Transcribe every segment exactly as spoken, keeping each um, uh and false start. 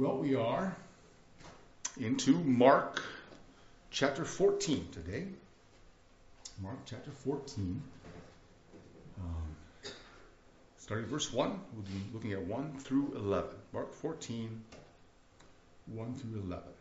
Well, we are into Mark chapter fourteen today. Mark chapter fourteen. Um, starting verse one, we'll be looking at one through eleven. Mark fourteen, one through eleven.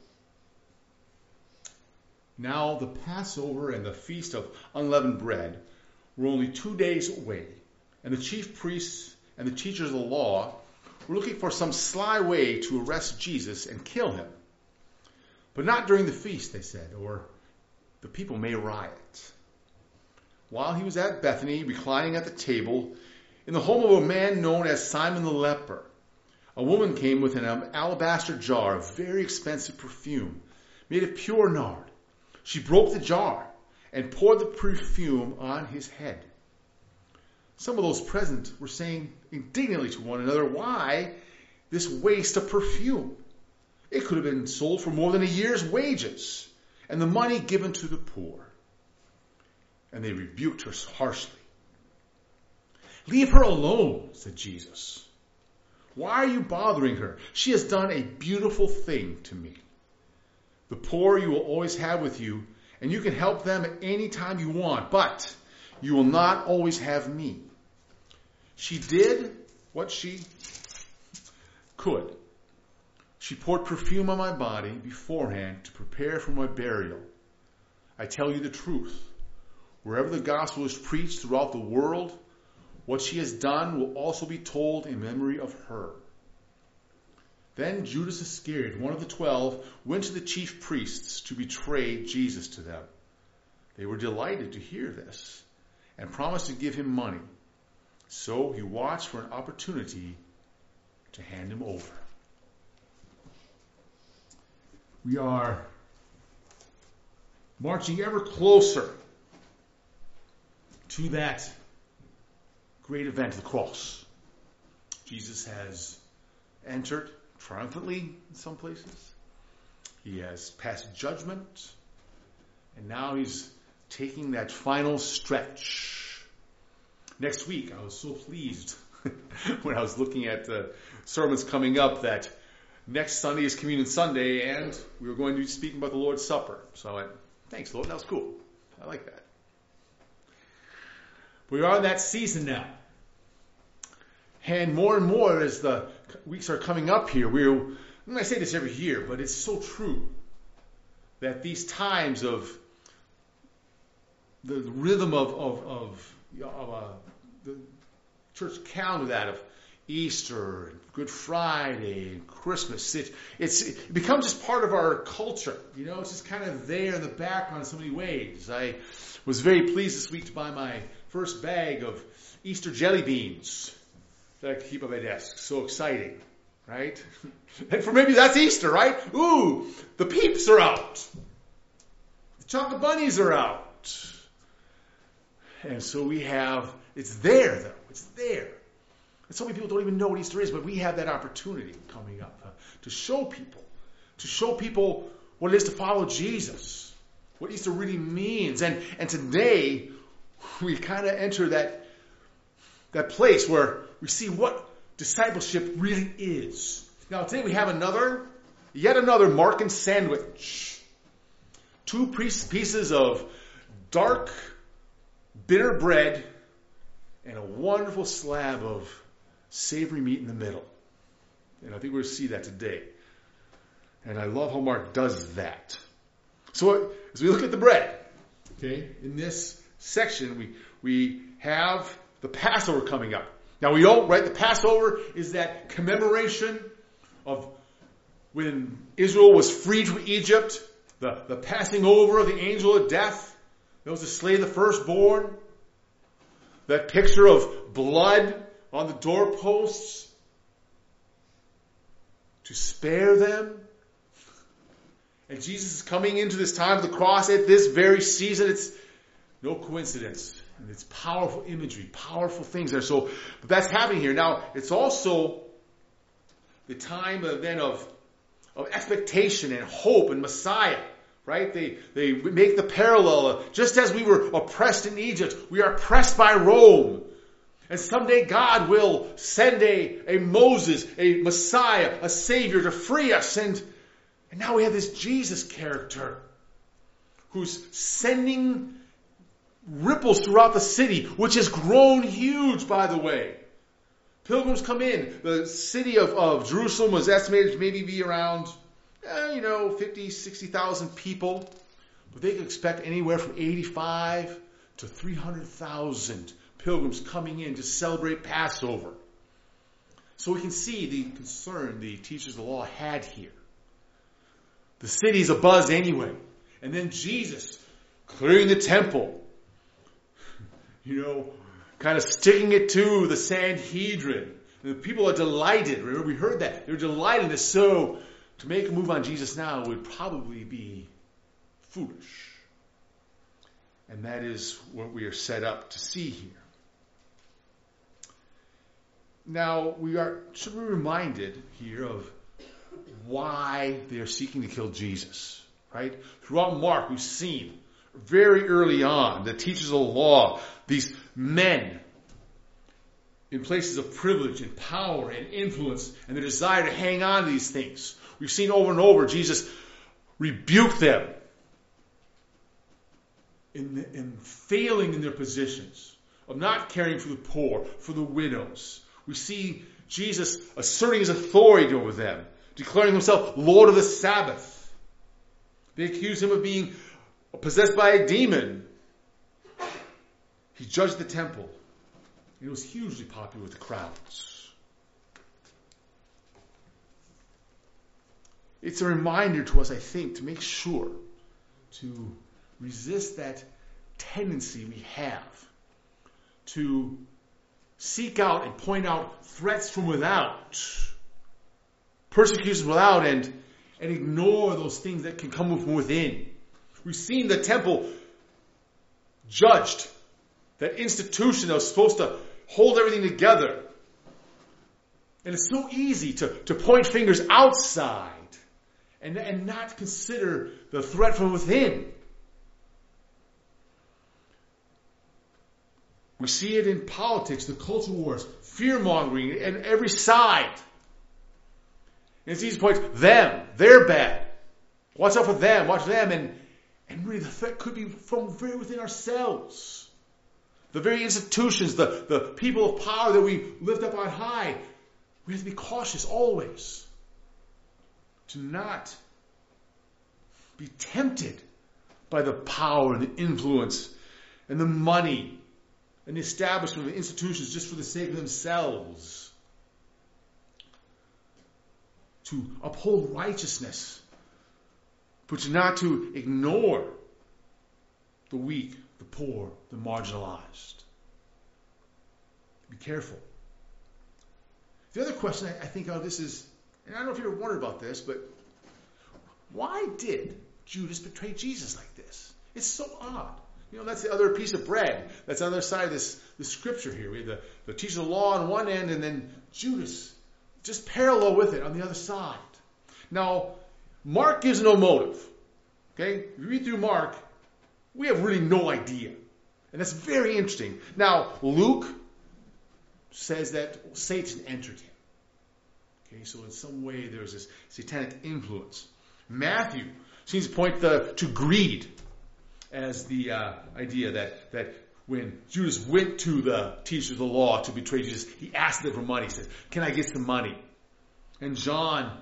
Now the Passover and the Feast of Unleavened Bread were only two days away, and the chief priests and the teachers of the law were looking for some sly way to arrest Jesus and kill him. But not during the feast, they said, or the people may riot. While he was at Bethany, reclining at the table, in the home of a man known as Simon the leper, a woman came with an alabaster jar of very expensive perfume, made of pure nard. She broke the jar and poured the perfume on his head. Some of those present were saying indignantly to one another, "Why this waste of perfume? It could have been sold for more than a year's wages, and the money given to the poor." And they rebuked her harshly. "Leave her alone," said Jesus. "Why are you bothering her? She has done a beautiful thing to me. The poor you will always have with you, and you can help them at any time you want, but you will not always have me. She did what she could. She poured perfume on my body beforehand to prepare for my burial. I tell you the truth. Wherever the gospel is preached throughout the world, what she has done will also be told in memory of her." Then Judas Iscariot, one of the twelve, went to the chief priests to betray Jesus to them. They were delighted to hear this and promised to give him money. So he watched for an opportunity to hand him over. We are marching ever closer to that great event, the cross. Jesus has entered triumphantly in some places. He has passed judgment, and now he's taking that final stretch. Next week, I was so pleased when I was looking at the sermons coming up that next Sunday is Communion Sunday, and we were going to be speaking about the Lord's Supper. So I went, thanks, Lord, that was cool. I like that. We are in that season now. And more and more as the weeks are coming up here, we're, I say this every year, but it's so true that these times of the rhythm of, of, of, of uh, the church calendar, that of Easter, and Good Friday, and Christmas, it, it's, it becomes just part of our culture. You know, it's just kind of there in the background in so many ways. I was very pleased this week to buy my first bag of Easter jelly beans that I keep on my desk. So exciting, right? And for maybe that's Easter, right? Ooh, the peeps are out. The chocolate bunnies are out. And so we have, it's there though, it's there. And so many people don't even know what Easter is, but we have that opportunity coming up uh, to show people, to show people what it is to follow Jesus, what Easter really means. And, and today, we kind of enter that, that place where we see what discipleship really is. Now today we have another, yet another Markan sandwich. Two pieces of dark, bitter bread and a wonderful slab of savory meat in the middle. And I think we're going to see that today. And I love how Mark does that. So as we look at the bread, okay, in this section we we have the Passover coming up. Now we know, right, the Passover is that commemoration of when Israel was freed from Egypt, the, the passing over of the angel of death. That was to slay the firstborn. That picture of blood on the doorposts to spare them. And Jesus is coming into this time of the cross at this very season. It's no coincidence. And it's powerful imagery, powerful things there. So, but that's happening here. Now, it's also the time of, then of, of expectation and hope and Messiah. Right? They, they make the parallel. Just as we were oppressed in Egypt, we are oppressed by Rome. And someday God will send a, a Moses, a Messiah, a Savior to free us. And, and now we have this Jesus character who's sending ripples throughout the city, which has grown huge, by the way. Pilgrims come in. The city of, of Jerusalem was estimated to maybe be around, eh, you know, fifty, sixty thousand people. But they could expect anywhere from eighty-five to three hundred thousand pilgrims coming in to celebrate Passover. So we can see the concern the teachers of the law had here. The city's abuzz anyway. And then Jesus clearing the temple. You know, kind of sticking it to the Sanhedrin. The people are delighted. Remember, we heard that. They're delighted. And so, to make a move on Jesus now would probably be foolish. And that is what we are set up to see here. Now, we are should be reminded here of why they are seeking to kill Jesus. Right? Throughout Mark, we've seen very early on the teachers of the law, these men in places of privilege and power and influence and the desire to hang on to these things. We've seen over and over Jesus rebuke them in, in failing in their positions, of not caring for the poor, for the widows. We see Jesus asserting his authority over them, declaring himself Lord of the Sabbath. They accuse him of being possessed by a demon. He judged the temple. It was hugely popular with the crowds. It's a reminder to us, I think, to make sure to resist that tendency we have to seek out and point out threats from without, persecutions without, and, and ignore those things that can come from within. We've seen the temple judged, that institution that was supposed to hold everything together. And it's so easy to, to point fingers outside and, and not consider the threat from within. We see it in politics, the culture wars, fear-mongering, and every side. And it's easy to point, them, they're bad. Watch out for them, watch them. And, and really the threat could be from very within ourselves. The very institutions, the, the people of power that we lift up on high. We have to be cautious always to not be tempted by the power and the influence and the money and the establishment of institutions just for the sake of themselves. To uphold righteousness, but not to ignore the weak, the poor, the marginalized. Be careful. The other question I think of this is, and I don't know if you ever wondered about this, but why did Judas betray Jesus like this? It's so odd. You know, that's the other piece of bread. That's on the other side of this, this scripture here. We have the, the teacher of the law on one end, and then Judas just parallel with it on the other side. Now, Mark gives no motive. Okay? If you read through Mark, we have really no idea. And that's very interesting. Now, Luke says that Satan entered him. Okay, so in some way there's this satanic influence. Matthew seems to point the, to greed as the uh, idea that, that when Judas went to the teachers of the law to betray Jesus, he asked them for money. He says, can I get some money? And John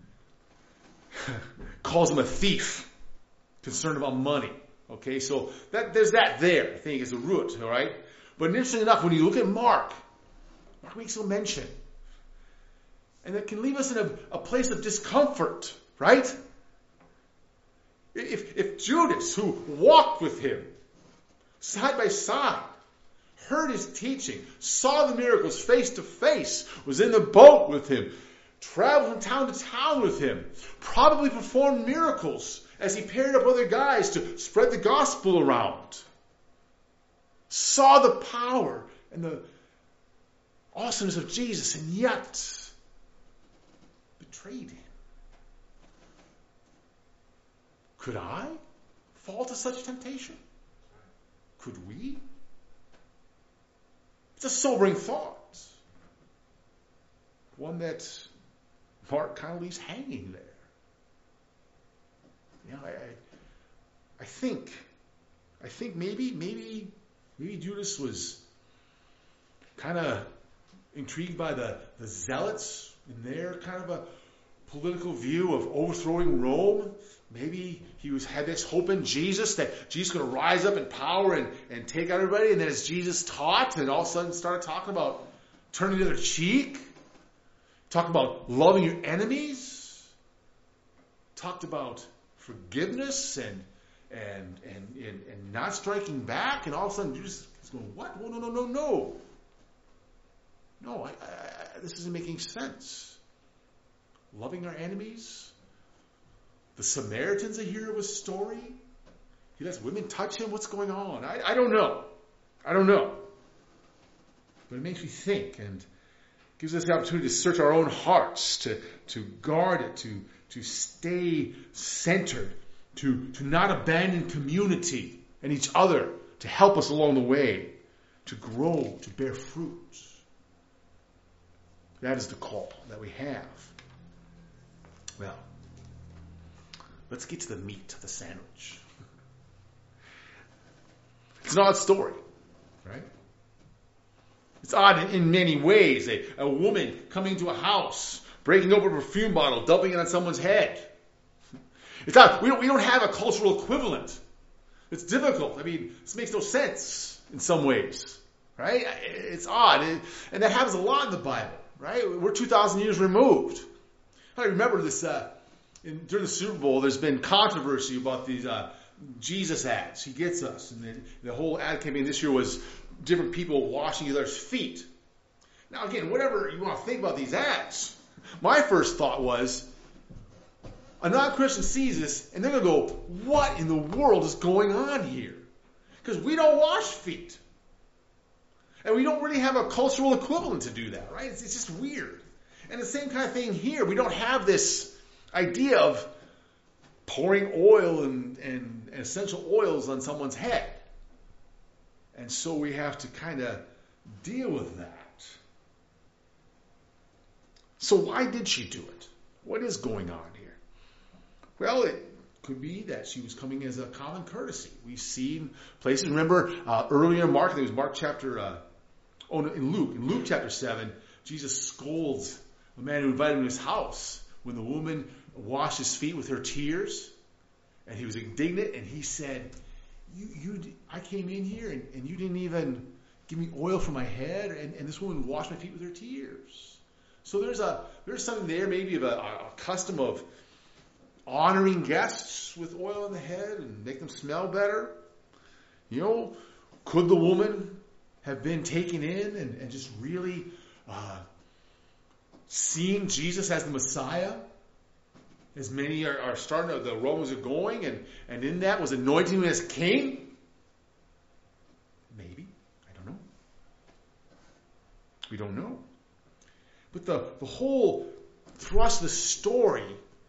calls him a thief, concerned about money. Okay, so that there's that there, I think, is a root, all right? But interesting enough, when you look at Mark, Mark makes no mention. And that can leave us in a, a place of discomfort, right? If, if Judas, who walked with him side by side, heard his teaching, saw the miracles face to face, was in the boat with him, traveled from town to town with him, probably performed miracles as he paired up other guys to spread the gospel around, saw the power and the awesomeness of Jesus, and yet betrayed him. Could I fall to such temptation? Could we? It's a sobering thought. One that Mark kind of leaves hanging there. You know, I, I, I think, I think maybe, maybe, maybe Judas was kind of intrigued by the, the zealots in their kind of a political view of overthrowing Rome. Maybe he was had this hope in Jesus, that Jesus is going to rise up in power and, and take out everybody. And then as Jesus taught, and all of a sudden started talking about turning the other cheek, talked about loving your enemies, talked about forgiveness and and and and, and not striking back. And all of a sudden Jesus is going, what? No, no, no, no, no. No, I, I, I, this isn't making sense. Loving our enemies. The Samaritans are here of a story. He lets women touch him. What's going on? I, I don't know. I don't know. But it makes me think and gives us the opportunity to search our own hearts, to, to guard it, to, to stay centered, to, to not abandon community and each other, to help us along the way, to grow, to bear fruit. That is the call that we have. Well, let's get to the meat of the sandwich. It's an odd story, right? It's odd in, in many ways. A, a woman coming to a house, breaking open a perfume bottle, dumping it on someone's head. It's odd. We don't, we don't have a cultural equivalent. It's difficult. I mean, this makes no sense in some ways, right? It's odd. It, and that happens a lot in the Bible, right? We're two thousand years removed. I remember this, uh, in, during the Super Bowl, there's been controversy about these uh, Jesus ads. He gets us. And then the whole ad campaign this year was different people washing each other's feet. Now, again, whatever you want to think about these ads, my first thought was, a non-Christian sees this, and they're going to go, what in the world is going on here? Because we don't wash feet. And we don't really have a cultural equivalent to do that, right? It's, it's just weird. And the same kind of thing here. We don't have this idea of pouring oil and, and essential oils on someone's head. And so we have to kind of deal with that. So why did she do it? What is going on here? Well, it could be that she was coming as a common courtesy. We've seen places. Remember uh, earlier in Mark, I think it was Mark chapter, uh, oh, no, in Luke, in Luke chapter seven, Jesus scolds a man who invited him to his house when the woman washed his feet with her tears, and he was indignant, and he said, you, you, I came in here, and, and you didn't even give me oil for my head, and, and this woman washed my feet with her tears. So there's a there's something there, maybe of a, a custom of honoring guests with oil on the head and make them smell better. You know, could the woman have been taken in and, and just really uh, seeing Jesus as the Messiah, as many are, are starting to, the Romans are going, and, and in that was anointing him as king? Maybe. I don't know. We don't know. But the, the whole thrust of the story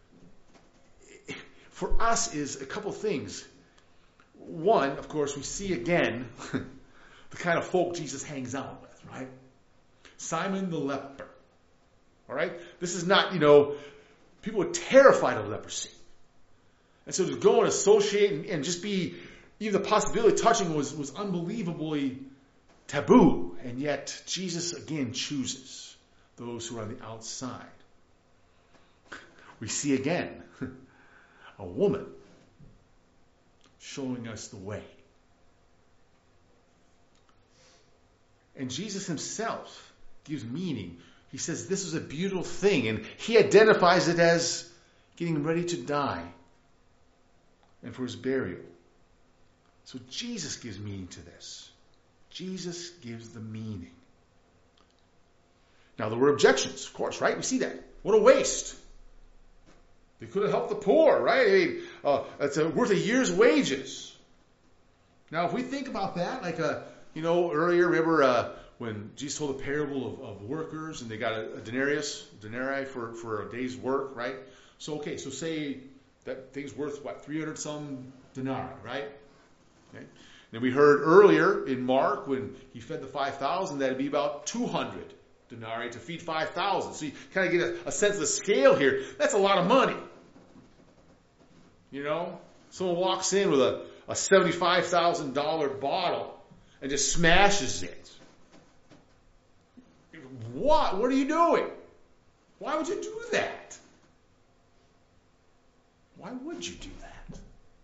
for us is a couple things. One, of course, we see again the kind of folk Jesus hangs out with, right? Simon the leper. All right? This is not, you know, people were terrified of leprosy. And so to go and associate and, and just be, even the possibility of touching was, was unbelievably taboo. And yet Jesus again chooses those who are on the outside. We see again a woman showing us the way. And Jesus himself gives meaning. He says this is a beautiful thing, and he identifies it as getting ready to die and for his burial. So Jesus gives meaning to this. Jesus gives the meaning. Now there were objections, of course, right? We see that. What a waste. They could have helped the poor, right? I mean, uh, it's a, worth a year's wages. Now, if we think about that, like, uh, you know, earlier, remember uh, when Jesus told the parable of, of workers and they got a, a denarius, a denarii for, for a day's work, right? So, okay, so say that thing's worth, what, three hundred some denarii, right? Okay. And we heard earlier in Mark when he fed the five thousand that it'd be about two hundred denarii to feed five thousand. So you kind of get a, a sense of the scale here. That's a lot of money. You know? Someone walks in with a, a seventy-five thousand dollars bottle and just smashes it. What? What are you doing? Why would you do that? Why would you do that?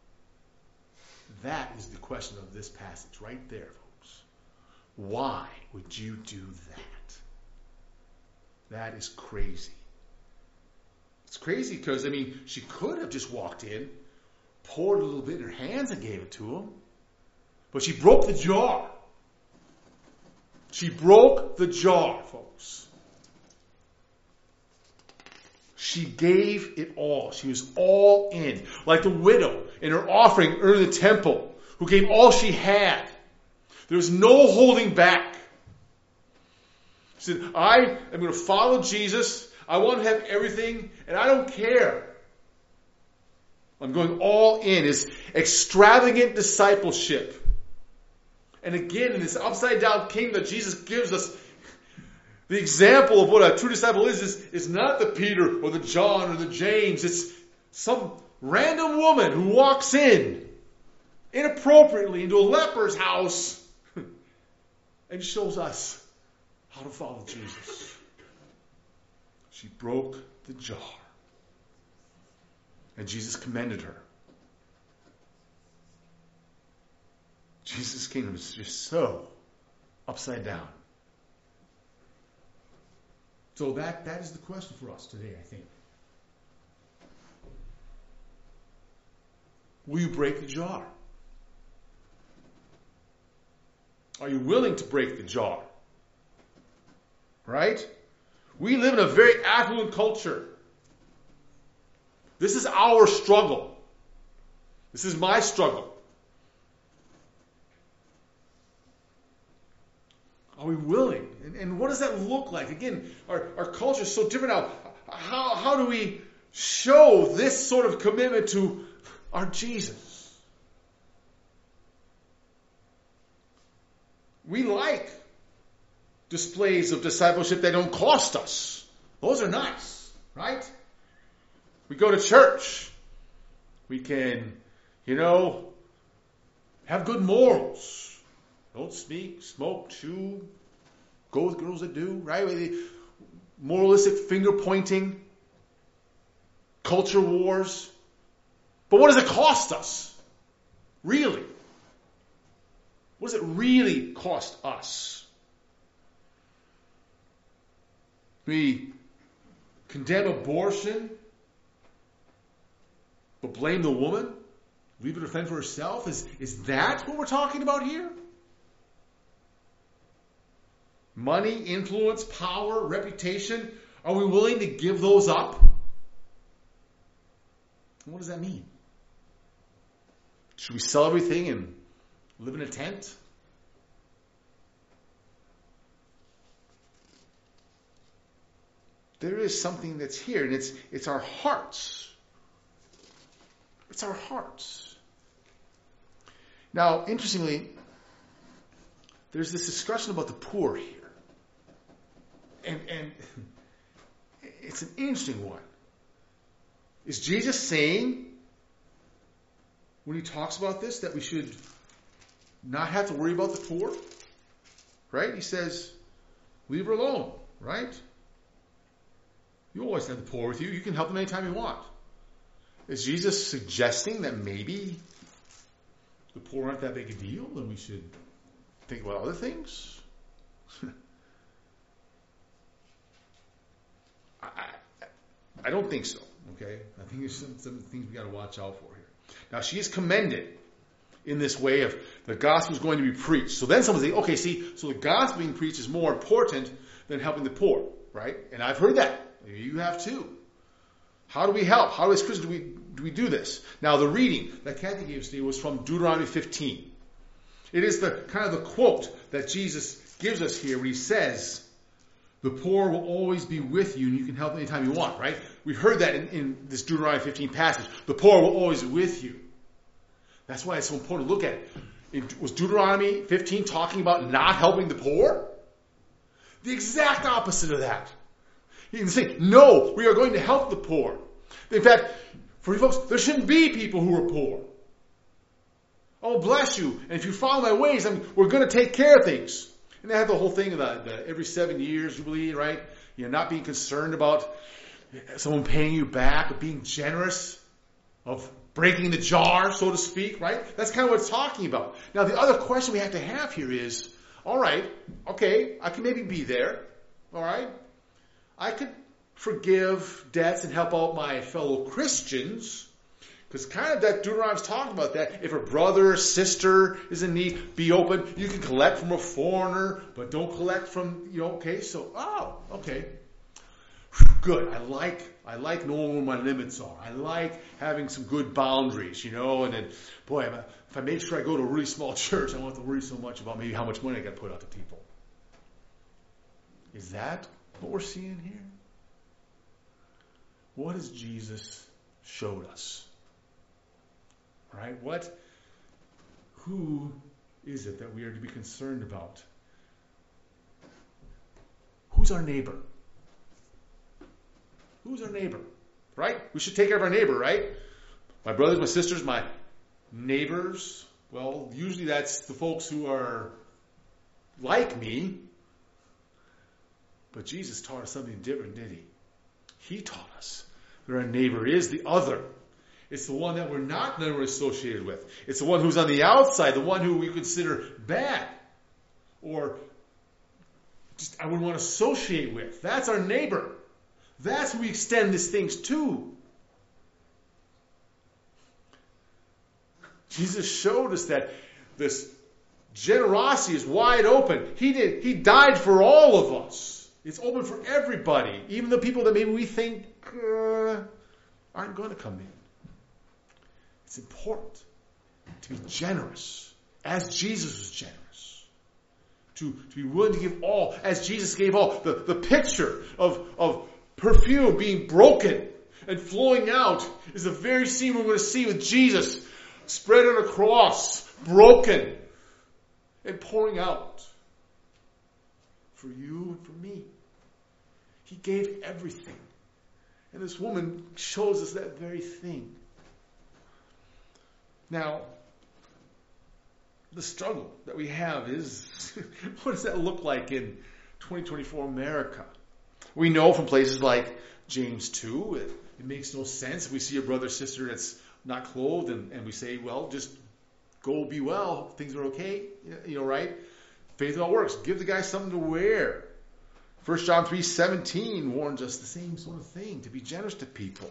That is the question of this passage right there, folks. Why would you do that? That is crazy. It's crazy because, I mean, she could have just walked in, poured a little bit in her hands and gave it to him. But she broke the jar. She broke the jar, folks. She gave it all. She was all in. Like the widow in her offering early in the temple, who gave all she had. There was no holding back. She said, I am going to follow Jesus. I want to have everything, and I don't care. I'm going all in. It's extravagant discipleship. And again, in this upside down kingdom that Jesus gives us, the example of what a true disciple is, is, is not the Peter or the John or the James. It's some random woman who walks in inappropriately into a leper's house and shows us how to follow Jesus. She broke the jar. And Jesus commended her. Jesus' kingdom is just so upside down. So that, that is the question for us today, I think. Will you break the jar? Are you willing to break the jar? Right? We live in a very affluent culture. This is our struggle. This is my struggle. Are we willing? And, and what does that look like? Again, our, our culture is so different now. How, how do we show this sort of commitment to our Jesus? We like displays of discipleship that don't cost us. Those are nice, right? We go to church. We can, you know, have good morals. Don't speak, smoke, chew, go with girls that do, right? Moralistic finger pointing, culture wars. But what does it cost us? Really? What does it really cost us? We condemn abortion, but blame the woman? Leave her to fend for herself? Is, is that what we're talking about here? Money, influence, power, reputation. Are we willing to give those up? What does that mean? Should we sell everything and live in a tent? There is something that's here, and it's it's our hearts. It's our hearts. Now, interestingly, there's this discussion about the poor here. And, and it's an interesting one. Is Jesus saying, when he talks about this, that we should not have to worry about the poor? Right? He says, leave her alone, right? You always have the poor with you. You can help them anytime you want. Is Jesus suggesting that maybe the poor aren't that big a deal and we should think about other things? I, I, I don't think so. Okay, I think there's some, some things we got to watch out for here. Now, she is commended in this way of the gospel is going to be preached. So then someone say, okay, see, so the gospel being preached is more important than helping the poor, right? And I've heard that. You have too. How do we help? How as Christians do we do we do this? Now, the reading that Kathy gave us today was from Deuteronomy fifteen. It is the kind of the quote that Jesus gives us here when he says, the poor will always be with you and you can help anytime you want, right? We heard that in, in this Deuteronomy fifteen passage. The poor will always be with you. That's why it's so important to look at it. It, was Deuteronomy fifteen talking about not helping the poor? The exact opposite of that. He didn't say, no, we are going to help the poor. In fact, for you folks, there shouldn't be people who are poor. Oh, bless you. And if you follow my ways, I'm, we're going to take care of things. And they have the whole thing about the, every seven years, Jubilee, right? You know, not being concerned about someone paying you back, of being generous, of breaking the jar, so to speak, right? That's kind of what it's talking about. Now, the other question we have to have here is, all right, okay, I can maybe be there, all right? I could forgive debts and help out my fellow Christians, because kind of that Deuteronomy's talking about that. If a brother or sister is in need, be open. You can collect from a foreigner, but don't collect from, you know, okay, so, oh, okay. Good. I like I like knowing where my limits are. I like having some good boundaries, you know, and then, boy, if I make sure I go to a really small church, I don't have to worry so much about maybe how much money I got to put out to people. Is that what we're seeing here? What has Jesus showed us? Right? What, who is it that we are to be concerned about? Who's our neighbor? Who's our neighbor? Right? We should take care of our neighbor, right? My brothers, my sisters, my neighbors. Well, usually that's the folks who are like me. But Jesus taught us something different, didn't he? He taught us that our neighbor is the other. It's the one that we're not never associated with. It's the one who's on the outside, the one who we consider bad. Or just I wouldn't want to associate with. That's our neighbor. That's who we extend these things to. Jesus showed us that this generosity is wide open. He did. He died for all of us. It's open for everybody, even the people that maybe we think uh, aren't going to come in. It's important to be generous, as Jesus was generous. To, to be willing to give all, as Jesus gave all. The, the picture of, of perfume being broken and flowing out is the very scene we're going to see with Jesus spread on a cross, broken, and pouring out for you and for me. He gave everything. And this woman shows us that very thing. Now, the struggle that we have is, what does that look like in twenty twenty-four America? We know from places like James two, it, it makes no sense. We see a brother or sister that's not clothed and, and we say, well, just go be well. Things are okay. You know, right? Faith without works. Give the guy something to wear. First John three seventeen warns us the same sort of thing, to be generous to people.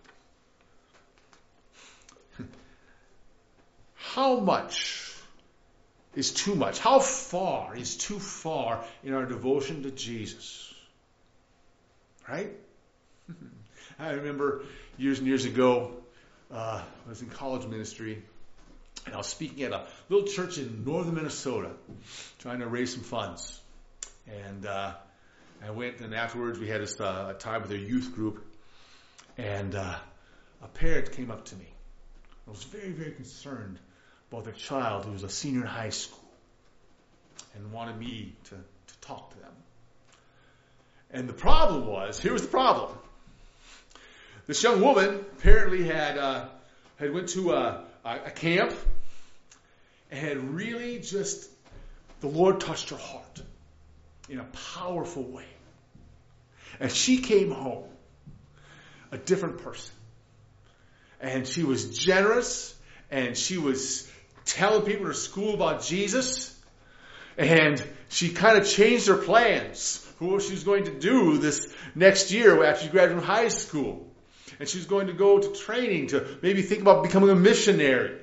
How much is too much? How far is too far in our devotion to Jesus? Right? I remember years and years ago, uh, I was in college ministry, and I was speaking at a little church in northern Minnesota, trying to raise some funds. And uh, I went, and afterwards we had this, uh, a time with a youth group, and uh, a parent came up to me. I was very, very concerned about their child who was a senior in high school and wanted me to, to talk to them. And the problem was, here was the problem. This young woman apparently had uh, had went to a, a camp and had really just, the Lord touched her heart in a powerful way. And she came home a different person. And she was generous, and she was telling people in her school about Jesus, and she kind of changed her plans for what she was going to do this next year after she graduated from high school. And she was going to go to training to maybe think about becoming a missionary.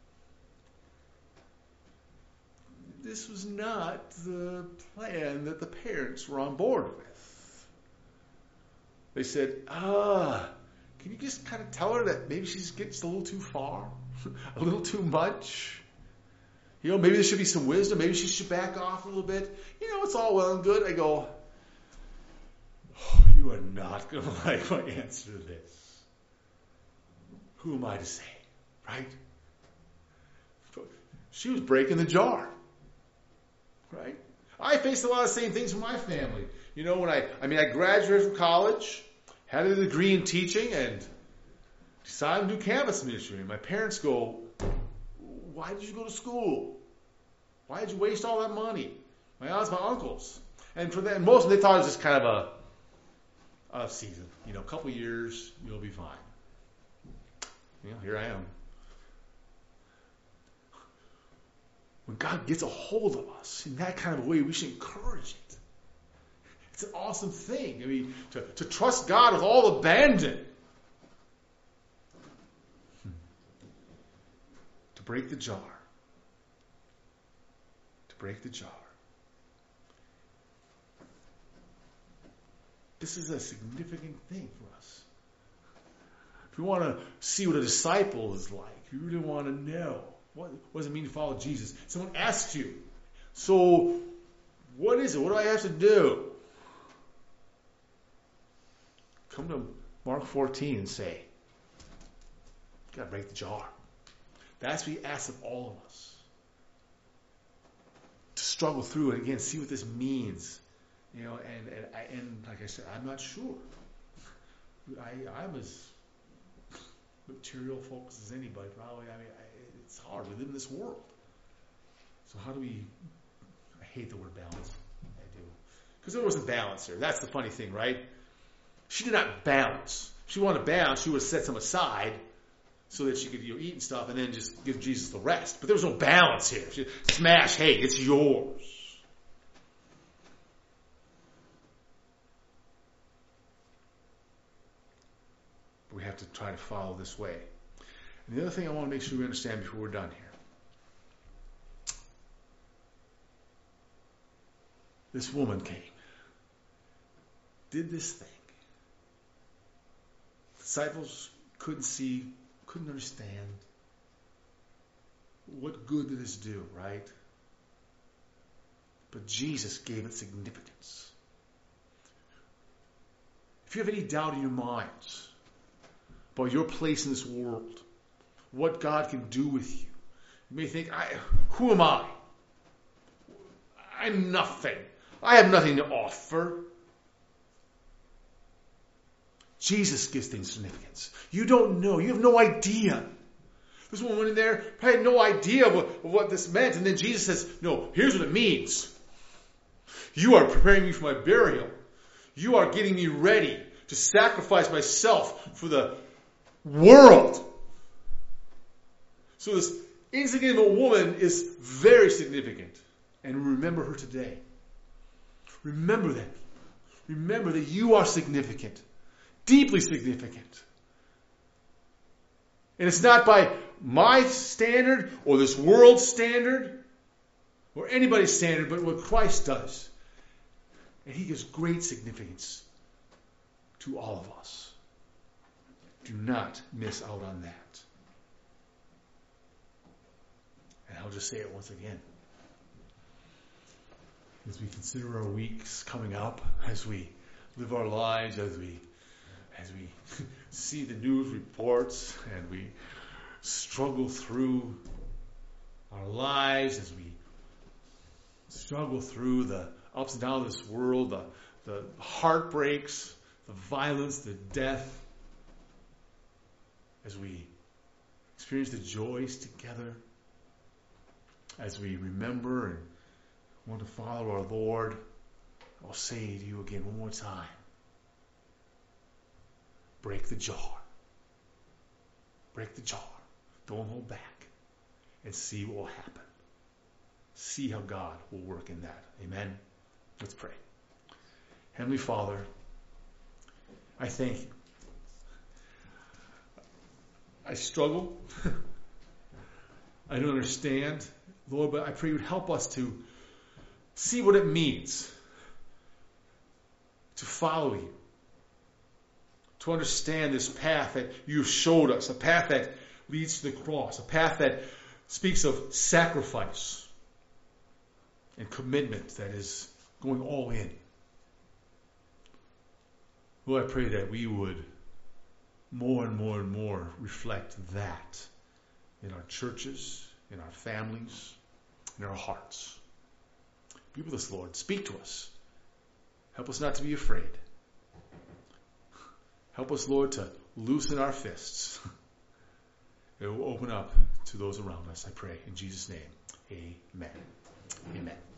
This was not the plan that the parents were on board with. They said, ah, can you just kind of tell her that maybe she gets a little too far? A little too much? You know, maybe there should be some wisdom. Maybe she should back off a little bit. You know, it's all well and good. I go, oh, you are not going to like my answer to this. Who am I to say? Right? She was breaking the jar. Right? I faced a lot of the same things with my family. You know, when I, I mean, I graduated from college, had a degree in teaching, and decided to do campus ministry. And my parents go, why did you go to school? Why did you waste all that money? My aunts, my uncles. And for them, most of them, they thought it was just kind of a, a season. You know, a couple years, you'll be fine. You know, here I am. When God gets a hold of us in that kind of a way, we should encourage it. It's an awesome thing. I mean, to, to trust God with all abandon. Hmm. To break the jar. To break the jar. This is a significant thing for us. If you want to see what a disciple is like, if you really want to know, what, what does it mean to follow Jesus? Someone asks you, so what is it? What do I have to do? Come to Mark fourteen and say, you got to break the jar. That's what he asks of all of us. To struggle through it again, see what this means. You know, and, and, I, and like I said, I'm not sure. I, I'm as material focused as anybody, probably. I mean, I, it's hard. We live in this world. So how do we, I hate the word balance. I do. Because there wasn't balance here. That's the funny thing, right? She did not balance. If she wanted to balance, she would have set some aside so that she could, you know, eat and stuff and then just give Jesus the rest. But there was no balance here. She, smash, hey, it's yours. We have to try to follow this way. And the other thing I want to make sure we understand before we're done here. This woman came, did this thing. Disciples couldn't see, couldn't understand. What good did this do, right? But Jesus gave it significance. If you have any doubt in your minds about your place in this world, what God can do with you, you may think, I, who am I? I'm nothing. I have nothing to offer. Jesus gives things significance. You don't know. You have no idea. This woman went in there, probably had no idea of what, of what this meant. And then Jesus says, no, here's what it means. You are preparing me for my burial. You are getting me ready to sacrifice myself for the world. So this insignificant woman is very significant. And remember her today. Remember that. Remember that you are significant. Deeply significant. And it's not by my standard or this world's standard or anybody's standard, but what Christ does. And he gives great significance to all of us. Do not miss out on that. And I'll just say it once again. As we consider our weeks coming up, as we live our lives, as we as we see the news reports and we struggle through our lives, as we struggle through the ups and downs of this world, the, the heartbreaks, the violence, the death, as we experience the joys together, as we remember and want to follow our Lord, I'll say to you again one more time, break the jar. Break the jar. Don't hold back. And see what will happen. See how God will work in that. Amen? Let's pray. Heavenly Father, I thank you. I struggle. I don't understand, Lord, but I pray you would help us to see what it means to follow you. To understand this path that you've showed us, a path that leads to the cross, a path that speaks of sacrifice and commitment that is going all in. Lord, I pray that we would more and more and more reflect that in our churches, in our families, in our hearts. Be with us, Lord. Speak to us. Help us not to be afraid. Help us, Lord, to loosen our fists. It will open up to those around us, I pray. In Jesus' name, amen. Amen.